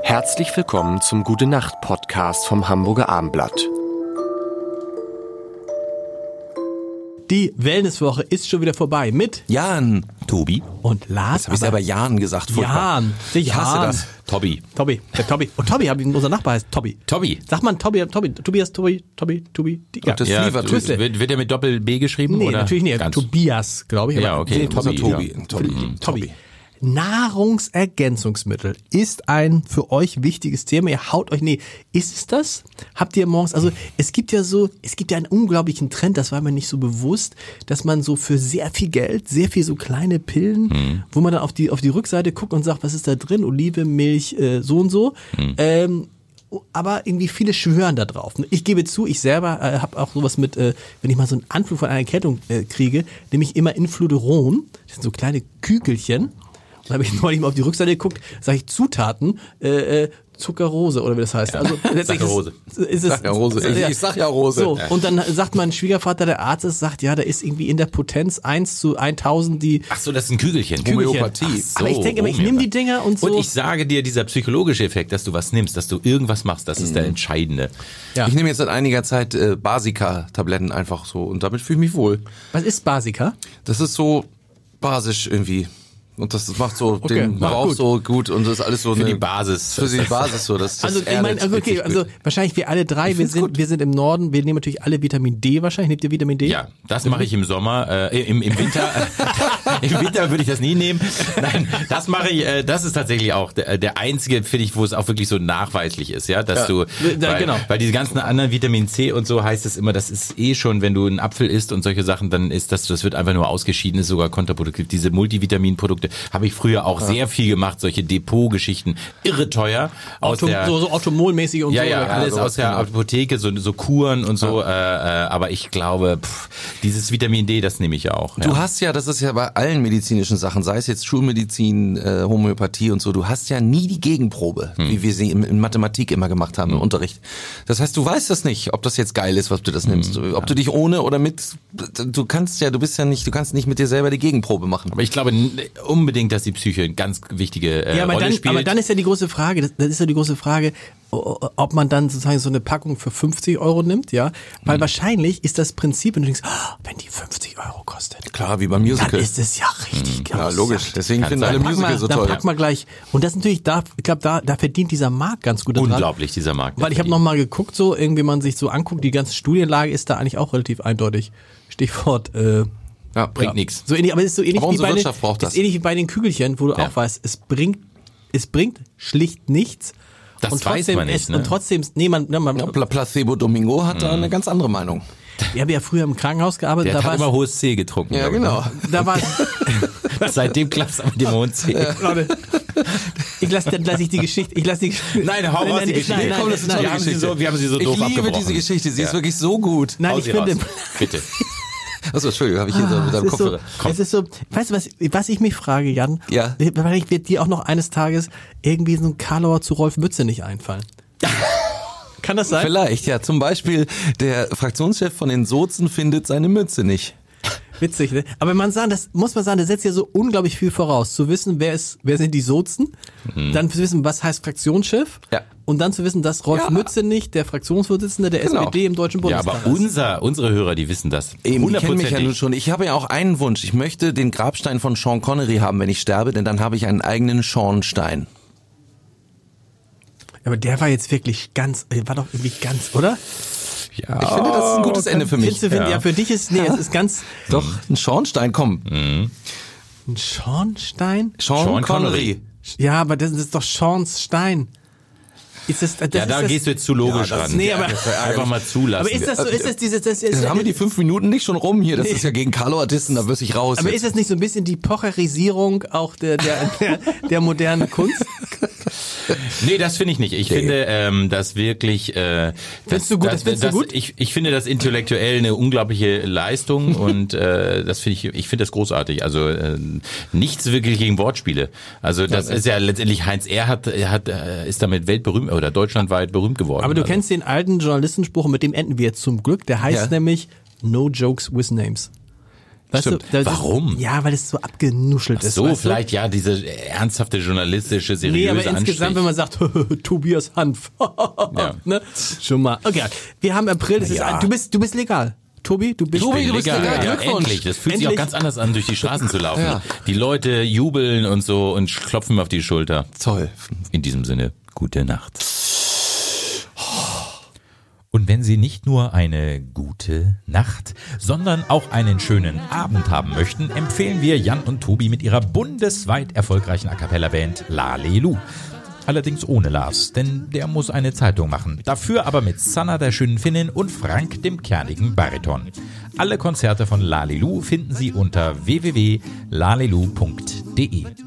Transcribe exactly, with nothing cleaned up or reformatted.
Herzlich willkommen zum Gute-Nacht-Podcast vom Hamburger Abendblatt. Die Wellnesswoche ist schon wieder vorbei mit Jan, Tobi und Lars. Jetzt habe ich selber Jan gesagt. Furchtbar. Jan, ich hasse Jan. das. Tobi. Tobi, der Tobi. Und Tobi, unser Nachbar heißt Tobi. Tobi. Sag mal Tobi, Tobi, Tobias, Tobi, Tobi, Tobi. Ja, das Ja, liefert wird, wird, wird er mit Doppel-B geschrieben? nee, oder? natürlich nicht. Ganz. Tobias, glaube ich. Ja, aber- okay. Nee, Tobi, Tobi, Tobi, ja. Tobi, Tobi. Tobi. Nahrungsergänzungsmittel ist ein für euch wichtiges Thema. Ihr haut euch, nee, ist es das? Habt ihr morgens, also es gibt ja so, es gibt ja einen unglaublichen Trend, das war mir nicht so bewusst, dass man so für sehr viel Geld, sehr viel so kleine Pillen, Mhm. wo man dann auf die, auf die Rückseite guckt und sagt, was ist da drin? Olive, Milch, äh, so und so. Mhm. Ähm, aber irgendwie viele schwören da drauf. Ich gebe zu, ich selber äh, habe auch sowas mit, äh, wenn ich mal so einen Anflug von einer Erkältung äh, kriege, nehme ich immer Influderon, das sind so kleine Kügelchen. Und da habe ich neulich mal auf die Rückseite geguckt, sage ich Zutaten, äh, äh, Zuckerrose oder wie das heißt. Also letztlich Saccharose. Ist, ist es, Sag ja Rose. Ich, ich sag ja Rose. So, und dann sagt mein Schwiegervater, der Arzt ist, sagt, ja, da ist irgendwie in der Potenz eins zu tausend die Ach so, das ist ein Kügelchen. Kügelchen. Homöopathie. Ach so, Aber ich denke immer, ich nehme die Dinger und so. Und ich sage dir, dieser psychologische Effekt, dass du was nimmst, dass du irgendwas machst, das ist der entscheidende. ja. Ich nehme jetzt seit einiger Zeit äh, Basica-Tabletten einfach so und damit fühle ich mich wohl. Was ist Basica? Das ist so basisch irgendwie. Und das, das macht so Okay, den macht Bauch gut. so gut und das ist alles so Für eine, die Basis. Für die Basis so. Das, das Also ich erdet meine, okay, richtig also gut. wahrscheinlich wir alle drei, Ich wir find's sind, gut. wir sind im Norden, wir nehmen natürlich alle Vitamin D wahrscheinlich. Nehmt ihr Vitamin D? Ja, das mache ich im Sommer. Äh, im, Im Winter im Winter würde ich das nie nehmen. Nein, das mache ich. Äh, das ist tatsächlich auch der, der einzige, finde ich, wo es auch wirklich so nachweislich ist, ja, dass Ja. du, Da- weil, genau. weil diese ganzen anderen Vitamin C und so heißt es immer, das ist eh schon, wenn du einen Apfel isst und solche Sachen, dann ist das, das wird einfach nur ausgeschieden, ist sogar kontraproduktiv. Diese Multivitaminprodukte habe ich früher auch sehr viel gemacht, solche Depotgeschichten, irre teuer. Aus Auto, der, so, so Automolmäßig und ja, so. ja, oder? alles sowas, aus der genau. Apotheke, so, so Kuren und so, äh, äh, aber ich glaube, pff, dieses Vitamin D, das nehme ich ja auch. Du ja. hast ja, das ist ja bei allen medizinischen Sachen, sei es jetzt Schulmedizin, äh, Homöopathie und so, du hast ja nie die Gegenprobe, Hm. wie wir sie in, in Mathematik immer gemacht haben im Unterricht. Das heißt, du weißt das nicht, ob das jetzt geil ist, was du das nimmst. Hm. Ob du dich ohne oder mit, du kannst ja, du bist ja nicht, du kannst nicht mit dir selber die Gegenprobe machen. Aber ich glaube n- unbedingt, dass die Psyche eine ganz wichtige äh, Ja, aber Rolle dann, spielt. aber dann ist ja die große Frage, das, das ist ja die große Frage, o- ob man dann sozusagen so eine Packung für fünfzig Euro nimmt, ja, weil wahrscheinlich ist das Prinzip, wenn du denkst, oh, wenn die fünfzig Euro kostet, Klar, wie beim dann Musical. ist es ja richtig Ja, geil. logisch. Deswegen Kann finden sein. alle Pack Musical mal, so dann toll. pack mal gleich. Und das ist natürlich, da, ich glaube, da, da verdient dieser Markt ganz gut daran. Unglaublich, dieser Markt. Weil ich habe nochmal geguckt, so irgendwie man sich so anguckt, die ganze Studienlage ist da eigentlich auch relativ eindeutig. Stichwort, äh, Ja, Bringt ja. nix. So ähnlich, aber es ist so ähnlich Aber wie unsere bei den, Wirtschaft braucht das. ist ähnlich wie bei den Kügelchen, wo du Ja. auch weißt, es bringt, es bringt schlicht nichts. Das und weiß trotzdem man nicht, es, ne? Und trotzdem, nee, man, ne, man Ja, Pla- Placebo Domingo hat da eine ganz andere Meinung. ich habe ja früher im Krankenhaus gearbeitet, Der da hat war immer hohes C getrunken. Ja, glaub ich, genau. da war, ne? Seitdem klappt's mit dem hohen C. Leute, ich lasse, dann lasse ich die Geschichte, ich lasse die Geschichte. Nein, hau raus die Geschichte. Nein, nein, Komm, das ist nein, wir nein, haben sie so, wir haben sie so Ich doof liebe abgebrochen. diese Geschichte, sie ist wirklich so gut. nein, Hau ich sie finde, raus. Bitte. Achso, Entschuldigung, habe ich hier so mit es deinem ist so, Kopfhörer. es ist so, weißt du was, was ich mich frage, Jan? Ja. Wahrscheinlich wird dir auch noch eines Tages irgendwie so ein Karlauer zu Rolf Mütze nicht einfallen. Kann das sein? Vielleicht, ja. Zum Beispiel, der Fraktionschef von den Sozen findet seine Mütze nicht. Witzig, ne? Aber man sagen, das muss man sagen, das setzt ja so unglaublich viel voraus. Zu wissen, wer ist, wer sind die Sozen, dann zu wissen, was heißt Fraktionschef, Ja. und dann zu wissen, dass Rolf Ja. Mütze nicht der Fraktionsvorsitzende der Genau. S P D im Deutschen Ja, Bundestag aber ist. unser, unsere Hörer, die wissen das. Eben, die kennen mich ja Hundertprozentig. nun schon. Ich habe ja auch einen Wunsch. Ich möchte den Grabstein von Sean Connery haben, wenn ich sterbe, denn dann habe ich einen eigenen Sean-Stein. Aber der war jetzt wirklich ganz, war doch irgendwie ganz, oder? Ja. Ich finde, das ist ein gutes Ende für mich. Findest du, find, ja. Ja. für dich ist, nee, es ist ganz, Doch, ein Schornstein, komm. ein Schornstein? Sean, Sean Connery. Connery. Ja, aber das ist doch Sean's Stein. Ist das, das Ja, ist da das, gehst du jetzt zu logisch Ja, das- ran. nee, aber- Das einfach mal zulassen. aber ist das so, ist das dieses, das ist, Dann haben wir die fünf Minuten nicht schon rum hier. Das ist ja gegen Carlo-Artisten, da wirst ich raus. aber jetzt. ist das nicht so ein bisschen die Pocherisierung auch der, der, der, der modernen Kunst? Nee, das finde ich nicht. Ich Nee. finde, ähm, das wirklich. Äh, Findest du gut? Das findest du gut? Ich, ich finde das intellektuell eine unglaubliche Leistung und äh, das finde ich. Ich finde das großartig. Also äh, nichts wirklich gegen Wortspiele. Also das ist ja letztendlich Heinz Erhardt hat, äh, ist damit weltberühmt oder deutschlandweit berühmt geworden. Aber du also. kennst den alten Journalistenspruch, mit dem enden wir jetzt zum Glück, der heißt Ja. nämlich No Jokes with Names. Weißt Stimmt. du, das, Warum? Ja, weil es so abgenuschelt Ach ist. so, weißt du? vielleicht ja diese ernsthafte journalistische, seriöse Nee, aber Anstrich. insgesamt, wenn man sagt, Tobias Hanf, Ja. ne? Schon mal. Okay, wir haben April, das Ja. ist, du bist, du bist legal. Tobi, du bist Tobi, du bist Legal, legal. ja, Glückwunsch. endlich. Das fühlt sich Endlich. auch ganz anders an, durch die Straßen zu laufen. Ja. Die Leute jubeln und so und klopfen mir auf die Schulter. Toll. In diesem Sinne, gute Nacht. Und wenn Sie nicht nur eine gute Nacht, sondern auch einen schönen Abend haben möchten, empfehlen wir Jan und Tobi mit ihrer bundesweit erfolgreichen A-Cappella-Band Lalelu. Allerdings ohne Lars, denn der muss eine Zeitung machen. Dafür aber mit Sanna, der schönen Finnin, und Frank, dem kernigen Bariton. Alle Konzerte von Lalelu finden Sie unter w w w punkt lalelu punkt de.